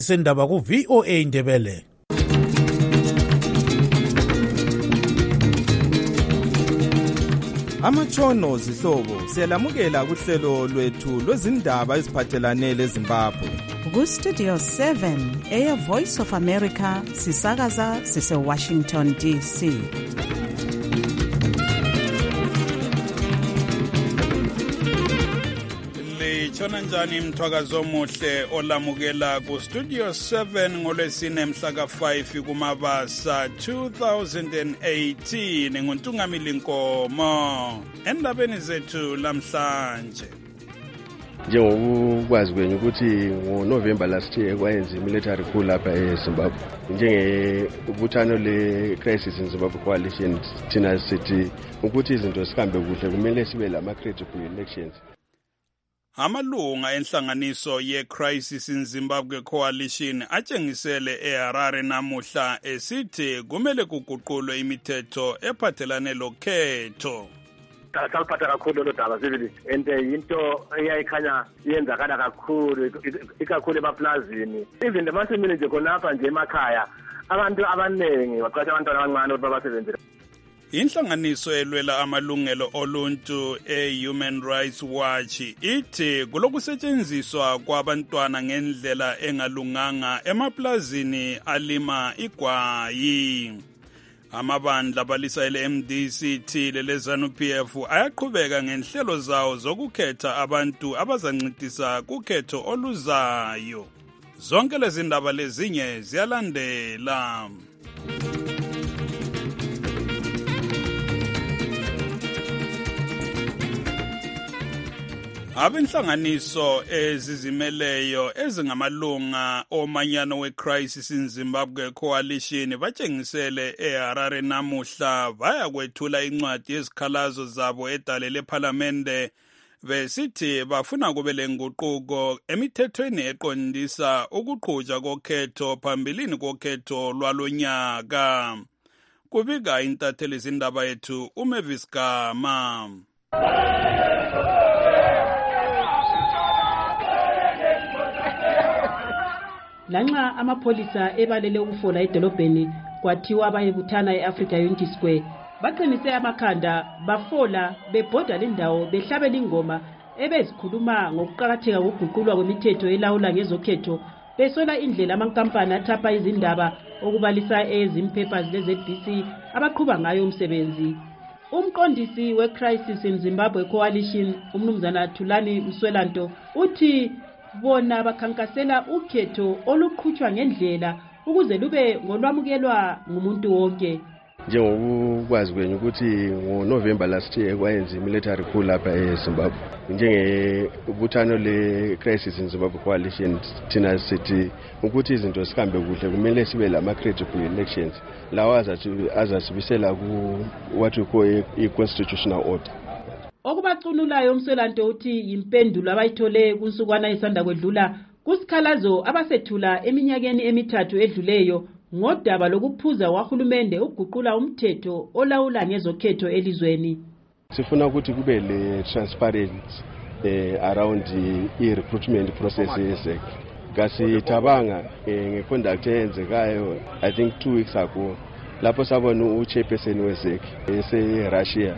Sendaba ku VOA Indebele. Amatshono zihlobo siyalamukela kuhlelo lwethu lwezindaba eziphathelane leZimbabwe. Ku Studio 7 Air Voice of America sisakaza sise Washington DC. Chona njani mthwakazo omuhle olamukela ku Studio 7 ngolwesine mhla ka5 kuMabasa 2018 nguntungamili Nkomo endabeni zethu lamhlanje. Njengokwazi kwenye ukuthi ngoNovember last year kwayenza military coup lapha eZimbabwe njengebuthano le-crisis in Zimbabwe coalition thina sithi ukuthi izinto sihambe kuhle kumele sibe lama credible elections. Amalunga enhlanganiso ye-Crisis in Zimbabwe Coalition atshengisele eHarare namuhla esithi kumele kuguqulwe imithetho ephathelane lokhetho. Saliphatha kakhulu lo daba sibili into eyayikhanya yenzakala kakhulu ikakhulu emaplazini even emasimini nje khonapha nje emakhaya abantu abaningi baqasha abantwana abancane ukuthi babasebenzele. Inhlanganiso elwela amalungelo oluntu e-Human Rights Watch ithi kulokusetshenziswa kwabantwana ngendlela engalunganga emaplazini alima igwayi. Amabandla balisa ele-MDC lele-ZANU-PF ayaqhubeka ngenhlelo zawo zokukhetha abantu abazancedisa kukhetho oluzayo. Zonke lezi ndaba lezinye ziyalandela. Abenhlanganiso ezizimeleyo ezingamalunga omanyano we-Crisis in Zimbabwe Coalition batshengisele eHarare namuhla baya kwethula incwadi yezikhalazo zabo edale lephalamende besithi bafuna kube lenguquko emithethweni eqondisa ukuqhutshwa kokhetho phambilini kokhetho lwalonyaka. Kubika intatheli zindaba yethu uMavis Gama. Lanxa amapholisa ebalele ukufola edolobheni kwathiwa bayebuthana eAfrica Unity Square baqinise amakhanda bafola bebhoda lendawo behlabela ingoma ebezikhuluma ngokuqhakatheka kokuguqulwa kwemithetho elawula ngezokhetho besola indlela amankampani athapha izindaba okubalisa ezimpapers leZBC abaqhuba ngayo umsebenzi. Umqondisi we-Crisis in Zimbabwe Coalition umnumzana Thulani Mswelanto uthi bona bakhankasela ukhetho oluqhutshwa ngendlela ukuze lube ngolwamukelwa ngumuntu wonke. Njengokwazi kwenye ukuthi ngoNovember last year kwayenza military coup lapha eZimbabwe njengebuthano le-Crisis in Zimbabwe Coalition thina sithi ukuthi izinto sihambe kuhle kumele sibe lama credible elections lawa azasibisela ku what we call i-constitutional order. Okubacunulayo umswelanto uthi impendulo abayithole kunsukwana isanda kwedlula kusikhalazo abasethula eminyakeni emithathu edluleyo ngodaba lokuphuza kwahulumende ukuguqula umthetho olawula ngezokhetho elizweni. Sifuna ukuthi kube le transparency around i-recruitment process yesek. Ngasithabanga ngeconduct eyenzekayo I think 2 weeks ago lapho sabona uchairperson wesek ese-Russia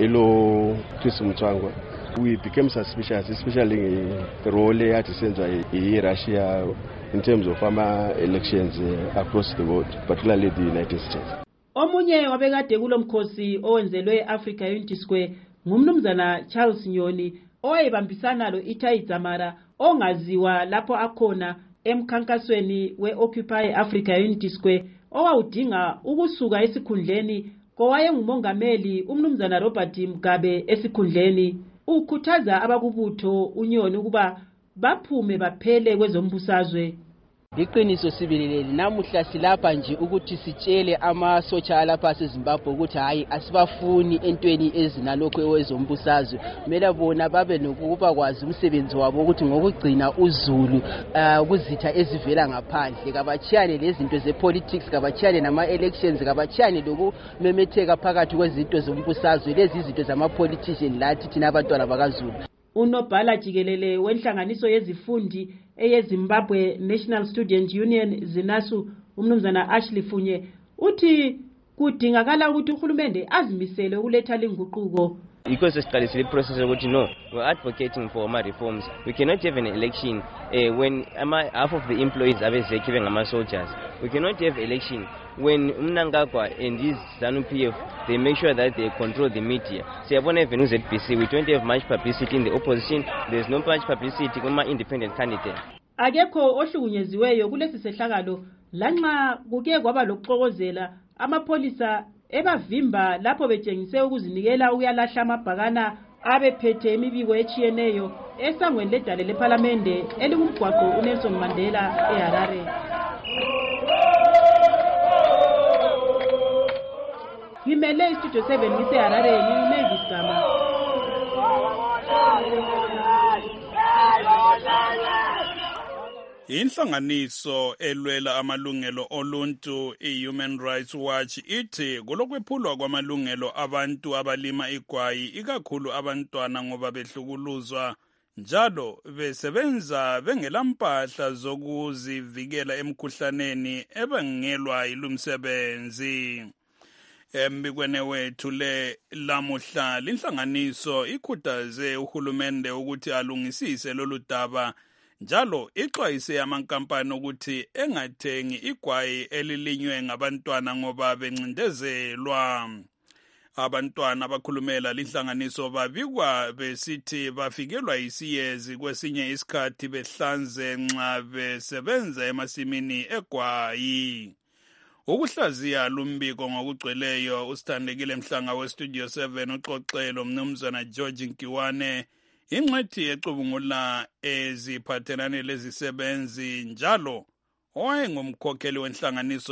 elo Chris Mtswangwa. We became suspicious, especially the role yathi senzwa i-Russia in terms of elections across the world, particularly the United States. Omunye wabekade kulomkhosi owenzelwe Africa Unity Square ngumnumzana Charles Nyoni owayebambisana lo Itai Dzamara ongaziwa lapho akhona emkhankasweni we-Occupy Africa Unity Square owawudinga ukusuka esikhundleni kowayengumongameli umnumzana Robert Mugabe esikhundleni. Ukhuthaza abakubutho uNyoni ukuba baphume baphele kwezombusazwe. Iqiniso sibileleli namuhla silapha nje ukuthi sitshele amasotsha alapha eZimbabwe ukuthi hayi asibafuni entweni ezinalokho ewezombusazwe. Kumele bona babe nokuba kwazi umsebenzi wabo ukuthi ngokugcina uzulu kuzitha ezivela ngaphandle kabachiyane lezinto zepolitics kabachiyane nama-elections kabachiyane lokumemetheka phakathi kwezinto zombusazwe lezi izinto zama-politician lathi thina abantwana bakaZulu. Unobhala jikelele wenhlanganiso yezifundi eyeZimbabwe National Student Union ZINASU umnumzana Ashley Funye uthi kudingakala ukuthi uhulumende azimisele ukuletha linguquko. Because siqalisile process ukuthi no, we're advocating for ama reforms. We cannot have an election when half of the employees are executive ngama soldiers. We cannot have election when Mnangagwa and his ZANU-PF they make sure that they control the media. Siyabona even uZBC we don't have much publicity in the opposition. There's no much publicity kuma independent candidate. Akekho ohlukunyeziweyo kulesi sehlakalo lanxa kuke kwaba lokuxokozela amapolisa ebavimba lapho betshengise ukuzinikela ukuyalahla amabhakana abephethe imibiko echiyeneyo esangweni ledale leParliament elikumgwaqo uNelson Mandela eHarare. Ngimele istudio 7 ngiseHarare ngiMavis Gama. Inhlanganiso elwela amalungelo oluntu iHuman Rights Watch ithi kulokwephulwa kwamalungelo abantu abalima igwayi ikakhulu abantwana ngoba behlukuluzwa njalo besebenza bengelampahla zokuzivikela emkhuhlaneni ebangelwa yilumsebenzi. Embikweni wethu le lamuhla linhlanganiso ikhuthaze uhulumende ukuthi alungisise lolu daba njalo ixwayise amankampani ukuthi engathengi igwayi elilinywe ngabantwana ngoba bencindezelwa. Abantwana abakhulumela linhlanganiso babikwa besithi bafikelwa isiyezi kwesinye isikhathi behlanze nxa besebenza emasimini egwayi. Ukuhlaziya lumbiko ngokugcweleyo usithandekile Mhlanga westudio 7 uxoxelo mnumzana George Nkiwane ingxethi ecubungula eziphathelane lezisebenzi njalo owayengumkhokheli wenhlanganiso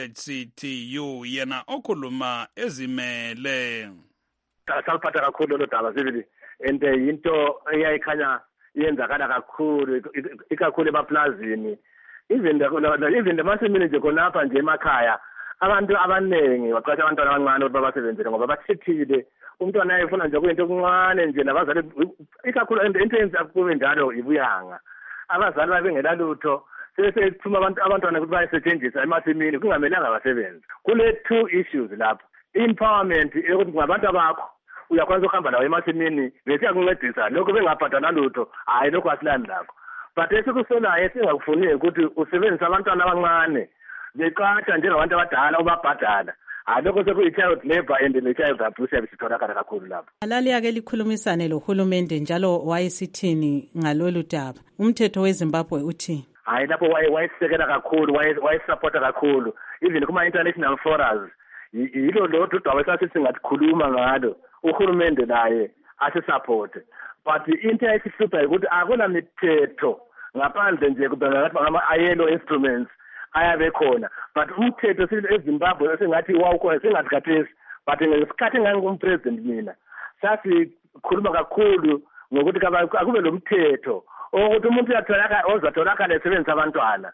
yeZCTU yena okhuluma ezimele. Saliphatha kakhulu lo daba sibili ente into eyayikhanya yenzakala kakhulu ikakhulu emaplazini even emasimini nje khonapha nje emakhaya abantu abanengi baqasha abantwana abancane ukuthi babasebenzele ngoba bathithile. Umntwana ayefuna nje kuyinto okuncane nje nabazali ikakhulu into eyenza kube njalo ibuyanga. Abazali babengela lutho sesethuma abantwana ukuthi bayisetshenziswa emasimini kungamelanga basebenze. Kule two issues lapha. Empowerment ukuthi ngabantu bakho uyakwazi ukuhamba lawo emasimini bese yakuncedisa lokho bengabhadala lutho hayi lokho asilani lakho. But esikusolayo singakufuni ukuthi usebenzise abantwana abancane beqatha njengabantu abadala ubabhadala. Alokho sekuyi-child labor and le-child abuse bisitholakala kakhulu lapho. Alali-ake likhulumisane lohulumende njalo wayesithini ngalolu daba. Umthetho weZimbabwe uthi hayi lapho wayesekela kakhulu wayesupporta kakhulu even kuma-international forums yilo lodwa udaba esasithi singakhuluma ngalo uhulumende naye asisupporte. But into ayisihlupha ukuthi akulamithetho ngaphandle nje kubengakathi ngama-ILO instruments ayabe khona. But umthetho eZimbabwe esingathi wawukhona singasikhathesi but ngesikhathi engangumpresident mina sasikhuluma kakhulu ngokuthi akube lo mthetho ukuthi umuntu ozatholakala esebenzisa abantwana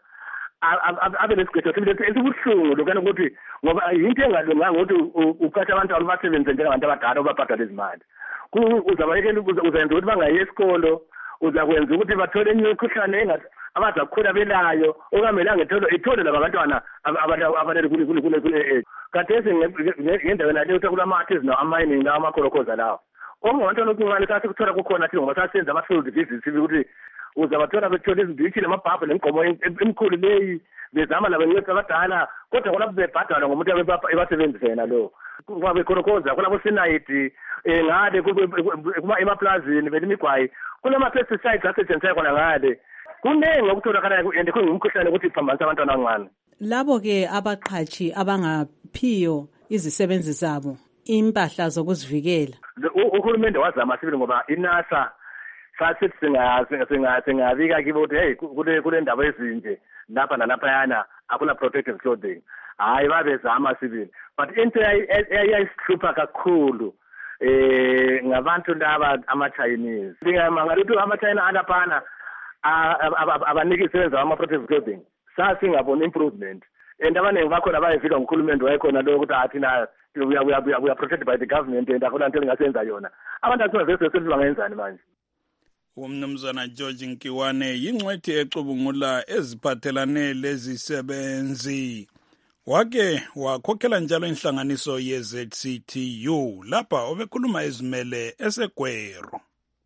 abe lesigqetho sibili esibuhlungu lokana ukuthi ngoba yinto engalunganga ukuthi uqashe abantwana basebenze njengabantu abadala ubabhadala izimali. Uzayenza ukuthi bangayi esikolo, uzakwenza ukuthi bathole imikhuhlane abazakhula belayo okungamelanga ithole laba bantwana abalele kule kathesi ngendaweni naleyo kulama-artists ama-mining lawo amakhorokhoza lawo okungabantwana okuncane sasikuthola kukhona thina ngoba sasenza ama-field visits ukuthi uzabathola bethola izinditshi namabhabhu nemigqomo emikhulu leyi bezama labo ncedisa abadala kodwa kulapho bebhadalwa ngomuntu ebasebenzisa yena lo bekhorokhoza kulabo sinayidi ngale emaplazini belimigwayi kulama-pesticides asetshenziswayo khona ngale kuningi okutholakalayo and kungumkhuhlane ukuthi iphambanisa abantwana abancane. Labo-ke abaqhatshi abangaphiyo izisebenzi zabo impahla zokuzivikela. Uhulumende wazama sibili ngoba iNASA sasithi singabika kibo ukuthi hey kule ndaba ezinje lapha nalaphayana akuna protective clothing. Hayi babezama sibili but into eyayisihlupha kakhulu ngabantu laba ama-Chinese. Ngingamangala ukuthi ama-China alaphana abaniki isebenza ama-protective clothing sasingabona improvement and abaningi bakhona bayevika ngukhulumende wayekhona lo ukuthi athina we are protected by the government and akona nto engasenza yona. Abantu asingazesesithi bangenzani manje. Umnumzana George Nkiwane yingcwethi ecubungula eziphathelane lezisebenzi. Wake wakhokhela njalo inhlanganiso ye-ZCTU lapha obekhuluma ezimele eseGwero.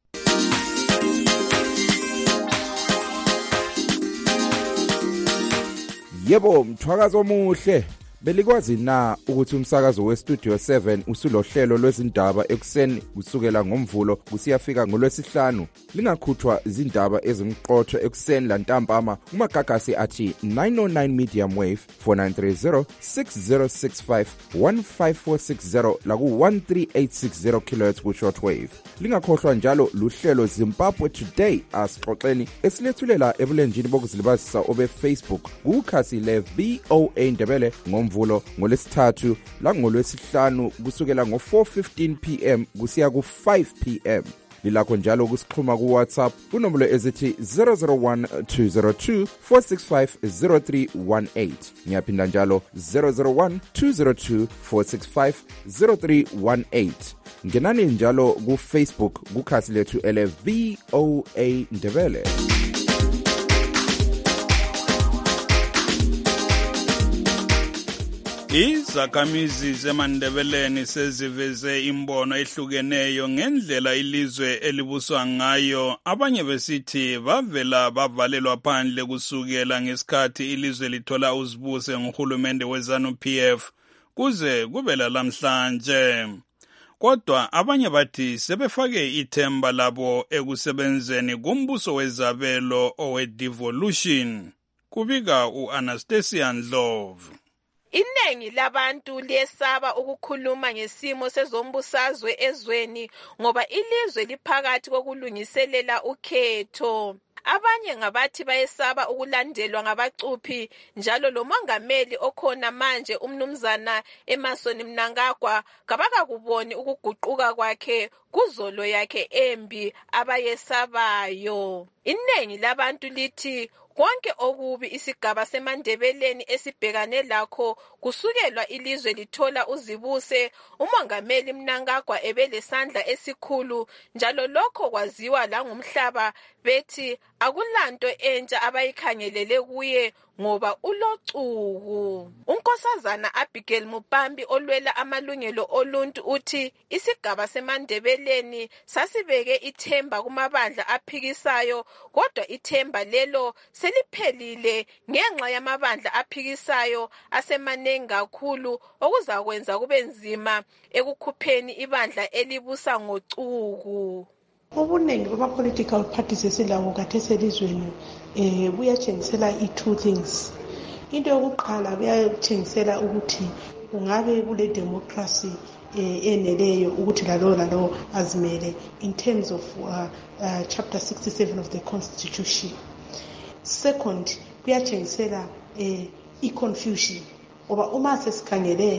Yebo, mthwakazo omuhle. Belikwazi na ukuthi umsakazo weStudio 7 usulohlelo lwezindaba ekuseni kusukela ngomvulo kusiyafika ngolwesihlanu? Lingakhuthwa izindaba ezimqotho ekuseni lantambama umagagasi athi 909 medium wave 4930 6065 15460 laku 13860 kHz ku shortwave. Lingakhohlwa njalo luhlelo Zimbabwe Today asixoxeni esilethulela ebulenjini bokuzilibazisa obe Facebook kukhasi le VOA Ndebele ngomvulo ngolesithathu la ngolwesihlanu kusukela ngo4:15 PM kusiya ku5 PM. Lilakho njalo ukusixhuma ku WhatsApp kunombolo ezithi 001-202-465-0318. Ngiyaphinda njalo 001-202-465-0318. Ngenani njalo ku Facebook kukhasi lethu ele VOA Ndebele. Izakhamizi zeMandebeleni seziveze imbono ehlukeneyo ngendlela ilizwe elibuswa ngayo. Abanye besithi bavela bavalelwa phandle kusukela ngesikhathi ilizwe lithola uzibuse nguhulumende weZANU-PF kuze kube lamhlanje. Kodwa abanye bathi sebefake ithemba labo ekusebenzeni kumbuso wezabelo owe-devolution. Kubika u-Anastasia Ndlovu. Inengi labantu liyesaba ukukhuluma ngesimo sezombusazwe ezweni ngoba ilizwe liphakathi kokulungiselela ukhetho. Abanye ngabathi bayesaba ukulandelwa ngabacuphi njalo lo mongameli okhona manje umnumzana Emmerson Mnangagwa kabakakuboni ukuguquka kwakhe kuzolo yakhe embi abayesabayo. Inengi labantu lithi konke okubi isigaba seMandebeleni esibhekane lakho kusukelwa ilizwe lithola uzibuse umongameli Mnangagwa ebelesandla esikhulu njalo lokho kwaziwa la ngumhlaba bethi akulanto entsha abayikhangelele kuye ngoba ulocuku. Unkosazana Abigail Mupambi olwela amalungelo oluntu uthi isigaba seMandebeleni sasibeke ithemba kumabandla aphikisayo kodwa ithemba lelo seliphelile ngenxa yamabandla aphikisayo asemanengi kakhulu okuzakwenza kube nzima ekukhupheni ibandla elibusa ngocuku. Ubuningi bama-political parties esilabo khathesi elizweni buyatshengisela i-two things. Into yokuqala buyatshengisela ukuthi kungabe kule democracy eneleyo ukuthi lalo azimele in terms of chapter 67 of the constitution. Second, buyatshengisela i-confusion ngoba uma sesikhangele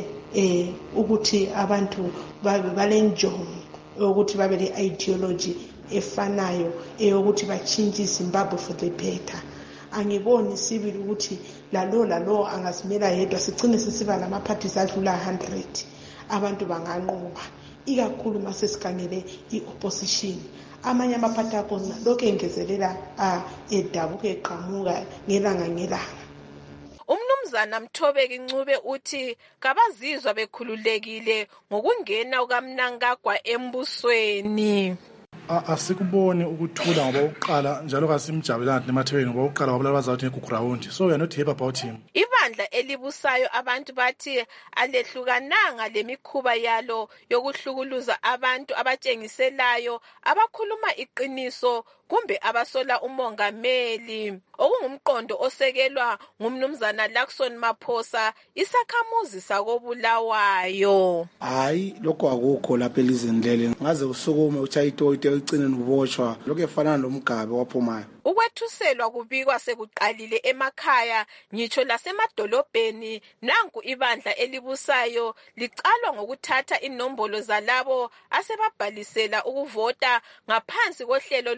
ukuthi abantu balenjongo ukuthi babe le ideology efanayo eyokuthi batshintshe iZimbabwe for the better. Angiboni sibili ukuthi lalo angazimela yedwa sigcine sisiba lama-parties adlula 100 abantu banganqoba ikakhulu masesikhangele i-opposition. Amanye amaphathi akhona lokhu engezelela edabuka eqhamuka ngelanga. Umnumzana Mthobeki Ncube uthi kabazizwa bekhululekile ngokungena ukaMnangagwa embusweni. Asikuboni ukuthula ngoba uqala njalo kasimjabulani nemathebeni ngoba uqala wabula bazathi ngegrawundi, so we are not happy about him. Ibandla elibusayo abantu bathi alehlukananga lemikhuba yalo yokuhlukuluza abantu abatshengiselayo abakhuluma iqiniso kumbe abasola umongameli okungumqondo osekelwa ngumnumzana Lakson Maphosa isakhamuzi sakobulawayo. Hayi lokho akukho lapha elizweni leli ngaze usukume uchayitoyite ucine ubotshwa lokho efana nomgabe waphumayo. Ukwethuselwa kubikwa sekuqalile emakhaya ngitsho lasemadolobheni. Nanku ibandla elibusayo licalwa ngokuthatha inombolo zalabo asebabhalisela ukuvota ngaphansi kohlelo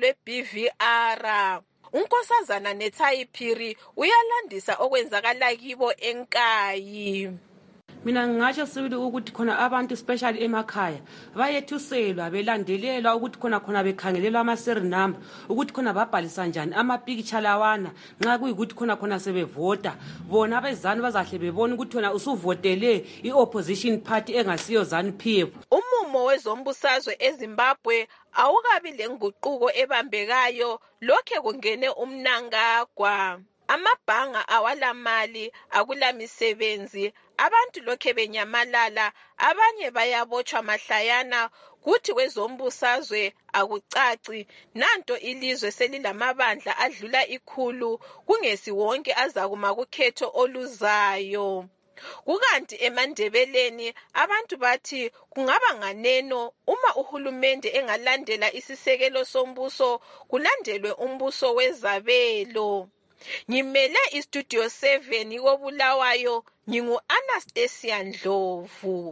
lwe-BVR. Unkosazana Nethayi Phiri uyalandisa okwenzakala kibo eNkayi. mina ngingatsho sibili ukuthi khona abantu especially emakhaya bayethuselwa belandelelwa ukuthi khona bekhangelelwa ama-serial number ukuthi khona babhalisa njani amapikitsha lawana nxa kuyikuthi khona sebevota bona abezanu bazahle bebona ukuthi khona usuvotele i-opposition party engasiyo ZANU-PF. Umumo wezombusazwe eZimbabwe awukabi lenguquko ebambekayo lokhe kungene umnangagwa. Amabhanga awalamali, akulamisebenzi, abantu lokhe benyamalala, abanye bayabotshwa mahlayana, kuthi kwezombusazwe akucaci. Nanto ilizwe selilamabandla adlula 100, kungesi wonke azakuma kukhetho oluzayo. Kukanti eMandebeleni abantu bathi kungaba nganeno uma uhulumende engalandela isisekelo sombuso kulandelwe umbuso wezabelo. Ngimele iStudio 7 koBulawayo, ngingu Anastasia Ndlovu.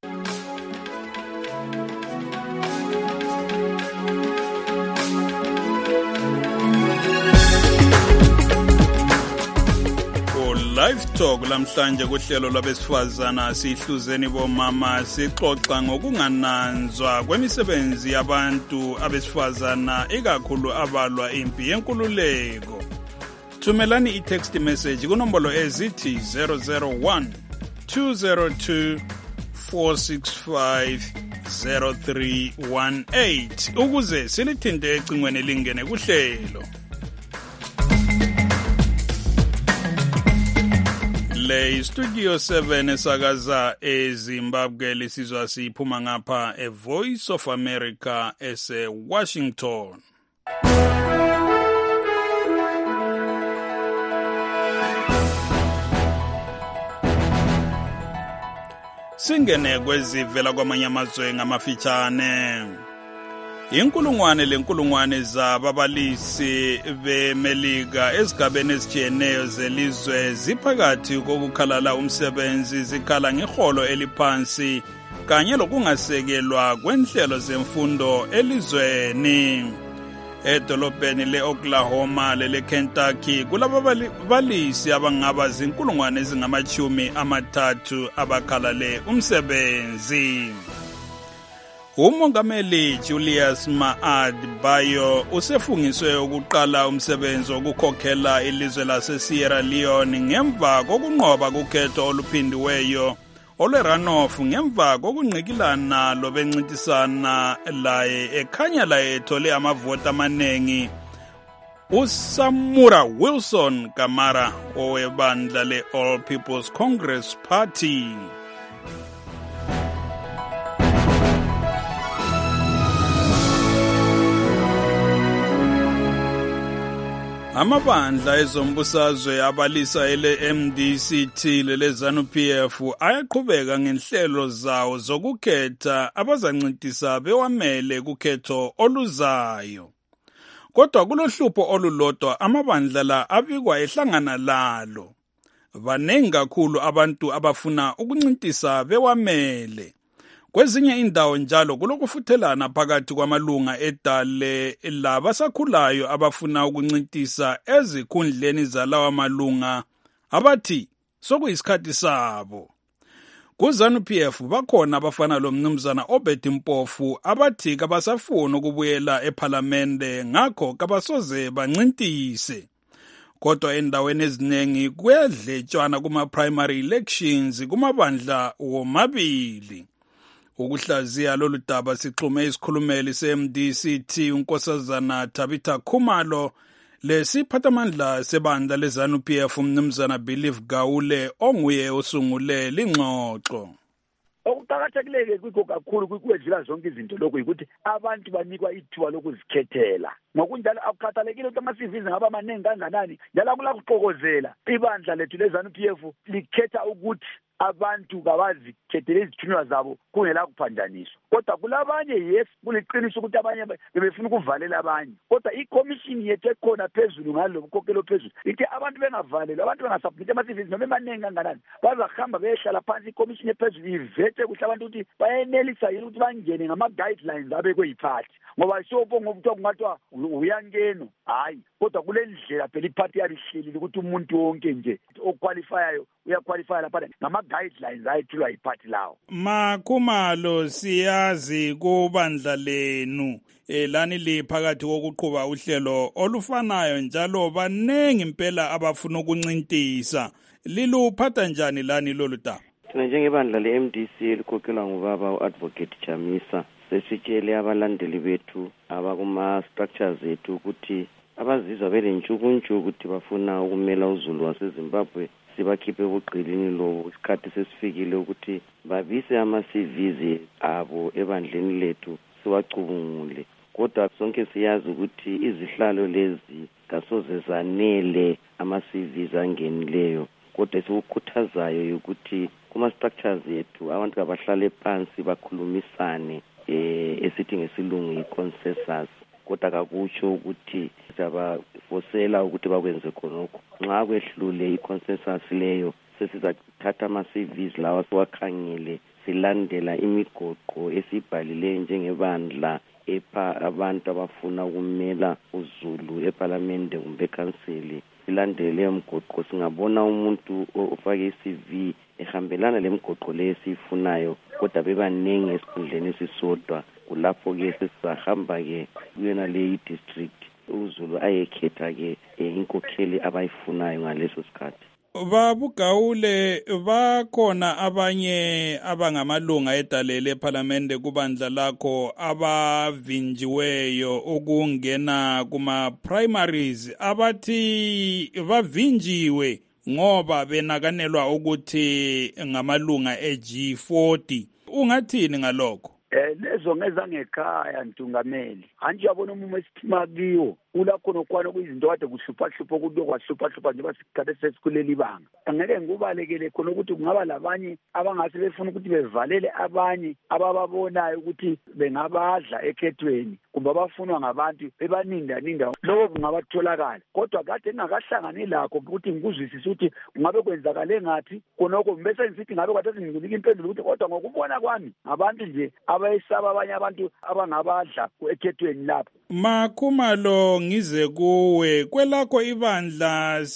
Live Talk lamhlanje kuhlelo lwabesifazana sihluzeni bomama sixoxa ngokungananzwa kwemisebenzi yabantu abesifazana ikakhulu abalwa impi yenkululeko. Thumelani i-text message kunombolo ezithi 001 202 465 0318 ukuze silithinte ecingweni lingene kuhlelo. Le Studio 7 esakaza eZimbabwe lisizwa siphuma ngapha eVoice of America ese-Washington. Singene kwezivela kwamanye amazwe ngamafitshane. Inkulungwane zababalisi beMelika ezigabeni ezitshiyeneyo zelizwe ziphakathi kokukhalala umsebenzi, zikhala ngeholo eliphansi kanye lokungasekelwa kwenhlelo zemfundo elizweni. Edolobheni le-Oklahoma lele-Kentucky kulababalisi abangaba zinkulungwane ezingama-30 abakhalale umsebenzi. Umongameli Julius Maad Bio usefungiswe ukuqala umsebenzi wokukhokhela ilizwe lase-Sierra Leone ngemva kokunqoba kukhetho oluphindiweyo olwe-runoff ngemva kokungqikilana lobencintisana laye ekhanya laye ethole amavoti amaningi. uSamura Wilson Kamara owebandla le-All People's Congress Party. Amabandla ezombusazwe abalisa ele-MDCT lele-ZANU-PF ayaqhubeka ngenhlelo zawo zokukhetha abazancintisa bewamele kukhetho oluzayo. Kodwa kulohlupho olulodwa amabandla la abikwa ehlangana lalo. Banengi kakhulu abantu abafuna ukuncintisa bewamele. Kwezinye indawo njalo kulokufuthelana phakathi kwamalunga edale labasakhulayo abafuna ukuncintisa ezikhundleni zalawa malunga abathi sokuyisikhathi sabo. KuZANU-PF bakhona abafana lomnumzana Obed Mpofu abathi kabasafuna ukubuyela ePhalamende ngakho kabasoze bancintise. Kodwa endaweni eziningi kuyadletshwana kuma-primary elections kumabandla womabili. Ukuhlaziya lolu daba sixhume isikhulumeli se-MDCT unkosazana Tabitha Khumalo lesiphathamandla sebandla le-ZANU-PF umnumzana Believe Gawule onguye osungule lingxoxo. Okuqakathekile kwikho kakhulu kwedlula zonke izinto lokho ukuthi abantu banikwa ithuba lokuzikhethela. Ngokunjalo akukhathalekile ukuthi ama-CVs ngaba maningi kanganani, njalo kulakuxokozela ibandla lethu le-ZANU-PF likhetha ukuthi abantu kabazikhethele izithunywa zabo kungela kuphanjaniswa. Kodwa kulabanye yes kuliqiniso ukuthi abanye bebefuna ukuvalela abanye. Kodwa iCommission yethu ekhona phezulu ngalo bukhokelo phezulu ithi abantu bengavalelwa, abantu bengasubmit ama-CVs noma emaningi kanganani, bazahamba beyehlala phansi iCommission ephezulu ivete kuhle abantu ukuthi bayenelisa yini ukuthi bangene ngama-guidelines abekwe yiphathi. Ngoba siyopho ngokuthiwa kungathiwa uyangeno, hayi kodwa kule ndlela phela iphathi yalihlelile ukuthi umuntu wonke nje oqualifyayo uyaqualifya lapha ngama guidelines ayethulwa yiphathi lawo. Makhumalo, siyazi kubandla lenu lani liphakathi kokuqhuba uhlelo olufanayo njalo banengi impela abafuna ukuncintisa. Liluphatha njani lani lolu daba? Thina njengebandla le-MDC elikhokelwa ngubaba u-Advocate Chamisa sesitshele abalandeli bethu abakuma-structures ethu ukuthi abazizwa belentshukuntshu ukuthi bafuna ukumela uZulu waseZimbabwe sibakhiphe ebuqilini lobo. Isikhathi sesifikile ukuthi babise ama-CVs abo ebandleni lethu siwacubungule. Kodwa sonke siyazi ukuthi izihlalo lezi kasoze zanele ama-CVs angenileyo. Kodwa esikukhuthazayo ukuthi kuma-structures ethu abantu abahlale phansi bakhulumisane esithi ngesilungu yi-consensus. Kodwa kakutsho ukuthi siyabafosela ukuthi bakwenze khonokho. Nxa kwehlule i-consensus leyo sesizathatha ama-CVs lawa siwakhangele silandela imigoqo esibhalileyo njengebandla epha abantu abafuna ukumela uZulu eParliament kumbe eCouncil. Silandele leyo mgoqo, singabona umuntu ofake i-CV ehambelana lemgoqo leyo siyifunayo kodwa bebanengi esikhundleni esisodwa, kulapho-ke sesizahamba-ke kuyona leyi district uZulu ayekhetha-ke inkokheli abayifunayo ngaleso sikhathi. Babugawule, bakhona abanye abangamalunga edalele eParliament kubandla lakho abavinjiweyo ukungena kuma-primaries abathi bavinjiwe ngoba benakanelwa ukuthi ngamalunga e-G40. Ungathini ngalokho? Lezo ngezangekhaya Ntungameli. Anje yabona umumo esithima kiwo ulakhona okwana kuyizinto kade kuhlupha ukuthi kwahlupha njengoba sikade sesikuleli ibanga. Angeke ngikubalekele khona ukuthi kungaba labanye abangase befuna ukuthi bevalele abanye abababonayo ukuthi bengabadla ekhethweni kumbe abafunwa ngabantu bebaninda lokho kungabatholakala. Kodwa kade ngingakahlangani lakho ukuthi ngikuzwisise ukuthi kungabe kwenzakale ngathi khonoko bese ngisithi ngabe kade singinika impendulo ukuthi kodwa ngokubona kwami abantu nje abayisaba abanye abantu abangabadla ekhethweni lapho. Makhumalo, ngize kuwe kwelakho ibandla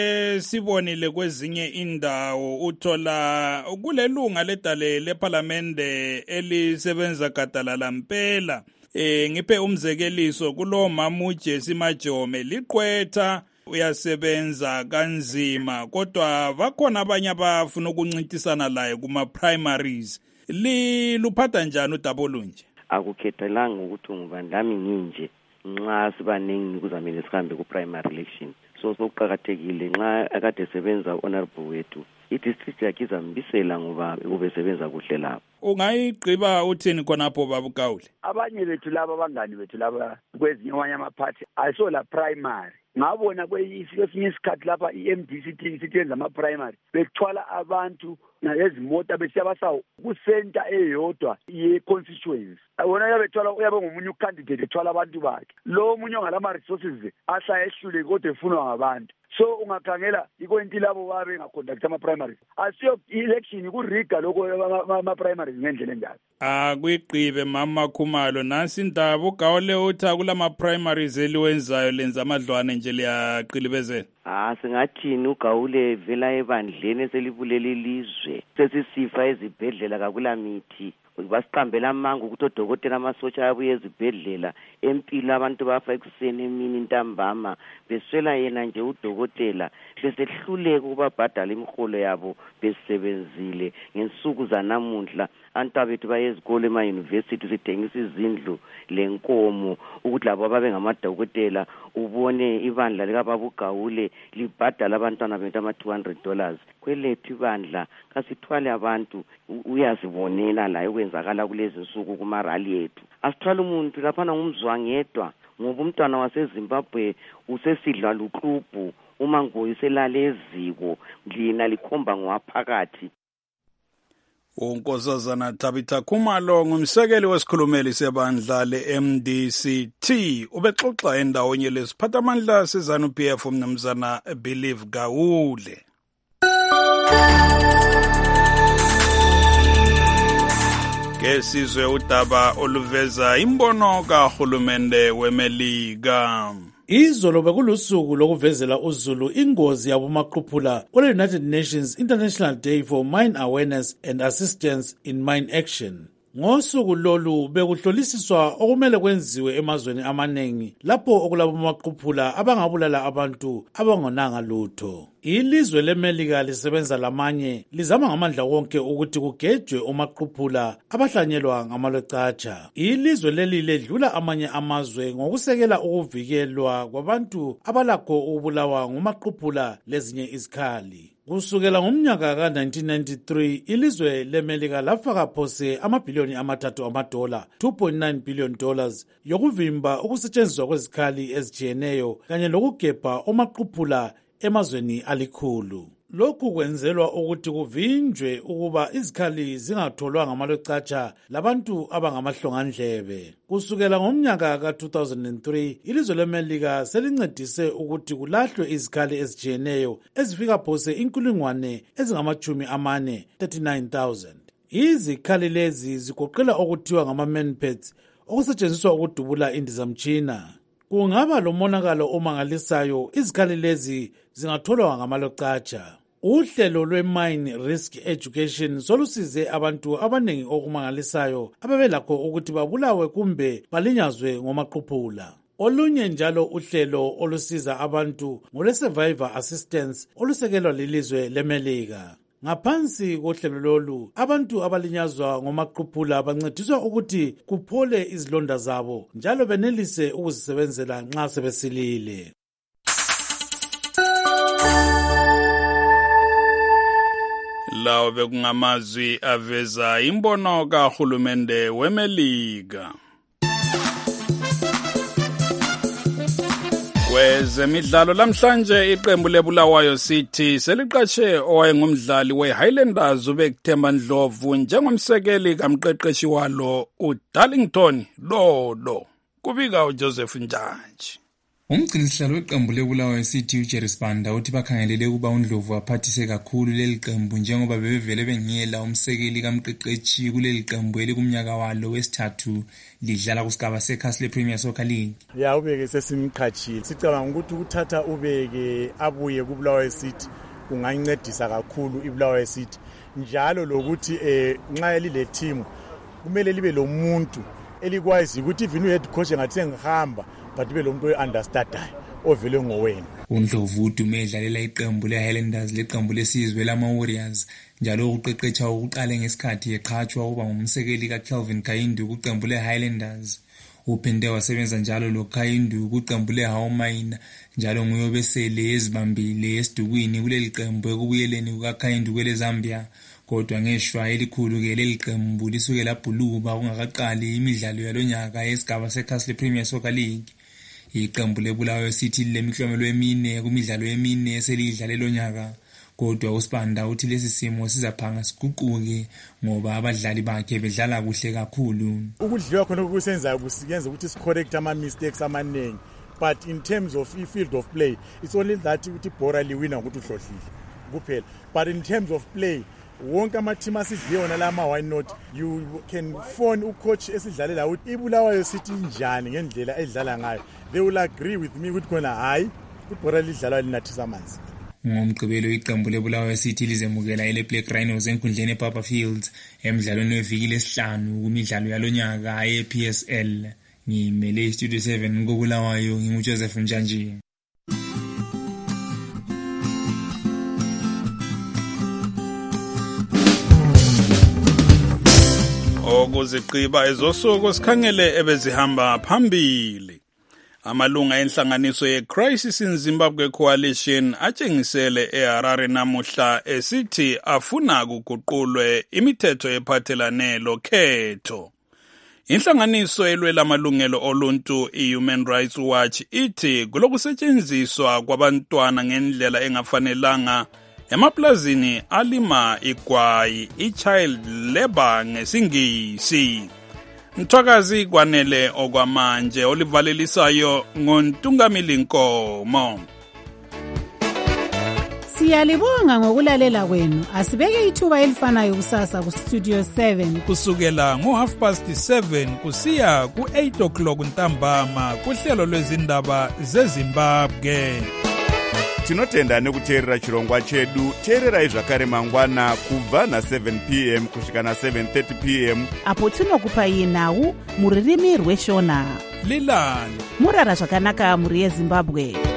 sesibonile kwezinye indawo uthola kulelunga ledale leParliament elisebenza gadalala mpela. Ngiphe umzekeliso kulo Mamuje Simajome liqwetha uyasebenza kanzima kodwa bakhona abanye abafuna ukuncintisana laye kuma-primaries. Luphatha njani udaba olunje? Akukhethelanga ukuthi ngubani lami nginje nxa sibaningi kuzamele sihambe ku-primary election. So sokuqakathekile nxa akade sebenza honorable wethu i-district yakhe izambisela ngoba ubesebenza kuhle lapho. Ungayigqiba uthini khonapho babugawule? Abanye bethu laba abangani bethu laba kwezinye amanye amaphathi ayisola primary. Ngabona kwesinye isikhathi lapha i-MDC sithi yenza ama-primary bethwala abantu nezimota besiyabasa ku-center eyodwa ye-constituency. Wona yabe ngomunye ucandidate ethwala abantu bakhe. Lo omunye ongalama-resources ahlala ehlule kodwa efunwa ngabantu. So ungakhangela ikwenti labo babe ngaconduct ama-primaries. Asiyo election kuriga lokho ama-primaries ngendlela enjalo. Akuyigqibe mama Khumalo, nasi indaba ugawule uthi kulama-primaries eliwenzayo lenza amadlwane nje liyaqilibezela. Singathini ugawule vela ebandleni eselibulela ilizwe sesisifa ezibhedlela kakula mithi basiqambela amanga ukuthi odokotela amasotsha abuye ezibhedlela empilo abantu bafa ekuseni emini ntambama beswela yena nje udokotela sesehluleka ukubabhadala imiholo yabo besebenzile ngensuku zanamuhla. Abantu bethu baye ezikole ema-university sithengisa izindlu lenkomo ukuthi labo ababe ngamadokotela ubone ibandla likababugawule libhadala abantwana bethu ama-$200. Kwelethu ibandla kasithwale abantu uyazibonela la ukwenzakala kulezi nsuku kumarali ethu. Asithwale umuntu laphana ngumzwangedwa ngoba umntwana waseZimbabwe usesidla luqubhu uma ngoyiselale eziko lina likhomba ngwaphakathi. uNkosazana Tabitha Khumalo ngumsekeli wesikhulumeli sebandla le-MDCT ubexoxa endawonye lesiphathamandla seZANU-PF umnumzana Believe Gawule. Kesizwe udaba oluveza imbono kahulumende weMelika. Izolo bekulusuku lokuvezela uZulu ingozi yabomaqhuphula kule United Nations International Day for Mine Awareness and Assistance in Mine Action. Ngosuku lolu bekuhlolisiswa okumele kwenziwe emazweni amanengi lapho okulabomaqhuphula abangabulala abantu abangonanga lutho. Ilizwe leMelika lisebenza lamanye lizama ngamandla wonke ukuthi kugejwe omaqhuphula abahlanyelwa ngamalocatsha. Ilizwe leli ledlula amanye amazwe ngokusekela ukuvikelwa kwabantu abalakho ukubulawa ngomaqhuphula lezinye izikhali. Kusukela ngomnyaka ka-1993 ilizwe leMelika lafaka phose amabhiliyoni amathathu amadola, $2.9 billion, yokuvimba ukusetshenziswa kwezikhali ezijiyeneyo kanye lokugebha omaqhuphula emazweni alikhulu. Lokhu kwenzelwa ukuthi kuvinjwe ukuba izikhali zingatholwa ngamalocatsha labantu abangamahlongandlebe. Kusukela ngomnyaka ka-2003 ilizwe leMelika selincedise ukuthi kulahlwe izikhali ezijiyeneyo ezifika phose 39,000. Izikhali lezi zigoqela okuthiwa ngama-manpads okusetshenziswa ukudubula indizamtshina. Kungaba lomonakalo omangalisayo izikhali lezi zingatholwa ngamalocatsha. Uhlelo lwe-Mine Risk Education solusize abantu abaningi okumangalisayo abebelakho ukuthi babulawe kumbe balinyazwe ngomaqhuphula. Olunye njalo uhlelo olusiza abantu ngole-Survivor Assistance olusekelwa lilizwe leMelika. Ngaphansi kohlelo lolu, abantu abalinyazwa ngomaqhuphula bancediswa ukuthi kuphole izilonda zabo njalo benelise ukuzisebenzela nxa sebesilile. Lawo bekungamazwi aveza imbono kahulumende weMelika. Kwezemidlalo lamhlanje iqembu leBulawayo City seliqashe owayengumdlali weHighlanders uBekuthemba Ndlovu njengomsekeli kamqeqeshi walo uDarlington Dodo. Kubika uJoseph Njaji. Umgcinisihlalo weqembu leBulawayo City uJerry Sibanda uthi bakhangelele ukuba uNdlovu aphathise kakhulu leli qembu njengoba bebevele bengiyela umsekeli kamqeqeshi kuleli qembu elikumnyaka walo wesithathu lidlala kusigaba sekhasi lePremier Soccer League. Ya ubeke sesimqhatshile. Sicabanga ukuthi ukuthatha ubeke abuye kuBulawayo City kungancedisa kakhulu iBulawayo City. Njalo lokuthi nxa lile team kumele libe lomuntu elikwazi ukuthi even uhead coach engathi ngihamba but be lo muntu oyi-understandayo ovele ngowena. uNdlovu udume edlalela iqembu leHighlanders leqembu lesizwe lama-Warriors njalo ukuqeqetsha ukuqala ngesikhathi eqhatshwa ukuba ngumsekeli kaKelvin Kayindu kuqembu leHighlanders. Uphinde wasebenza njalo loKayindu kuqembu leHaumine njalo nguye obesele ezibambile esidukwini kuleli qembu ekubuyeleni kukaKayindu kweleZambia. Kodwa ngeshwa elikhulu-ke leli qembu lisuke labhuluka kungakaqali imidlalo yalonyaka yesigaba sekhasi lePremier Soccer League. Iqembu leBulawayo City lemiklomelo emine kumidlalo emine eselidlale lonyaka. Kodwa uSibanda uthi lesi simo sizaphanga siguquke ngoba abadlali bakhe bedlala kuhle kakhulu. Ukudliwa khona okusenzayo kusiyenza ukuthi sicorrect ama-mistakes amaningi. But in terms of field of play, it's only that ukuthi ibhora liwina ukuthi uhlohlile kuphela. But in terms of play, wonke ama-team asidliwe wona lama why not, you can phone ucoach esidlalela ukuthi iBulawayo City njani ngendlela edlala ngayo. They will agree with me ukuthi khona hayi ibhora lidlalwa linathisa amanzi. Ngomgqibelo iqembu leBulawayo City lizemukela ele Black Rhinos enkundleni ePapa Fields emidlalweni weviki lesihlanu kumidlalo yalonyaka yePSL. Ngimele iStudio 7 koBulawayo nginguJoseph Njanji. Okuziqiba ezosuku sikhangele ebezihamba phambili. Amalunga enhlanganiso ye-Crisis in Zimbabwe Coalition atshengisele eHarare namuhla esithi afuna kuguqulwe imithetho ephathelane lokhetho. Inhlanganiso elwela amalungelo oluntu iHuman Rights Watch ithi kulokusetshenziswa kwabantwana ngendlela engafanelanga emaplazini alima igwayi, i-child labor ngesingisi. Mthwakazi Kwanele okwamanje olivalelisayo ngoNtungamili Nkomo. Siyalibonga ngokulalela kwenu. Asibeke ithuba elifanayo kusasa ku Studio 7 kusukela ngo7:30 kusiya ku8 o'clock ntambama kuhlelo lwezindaba zeZimbabwe. Tinotenda nekuteerera chirongwa chedu. Teererai zvakare mangwana kubva na7 p.m. kusvika na7:30 p.m. apo tinokupai nhau muririmi rweshona. Lilani murara zvakanaka muri yeZimbabwe.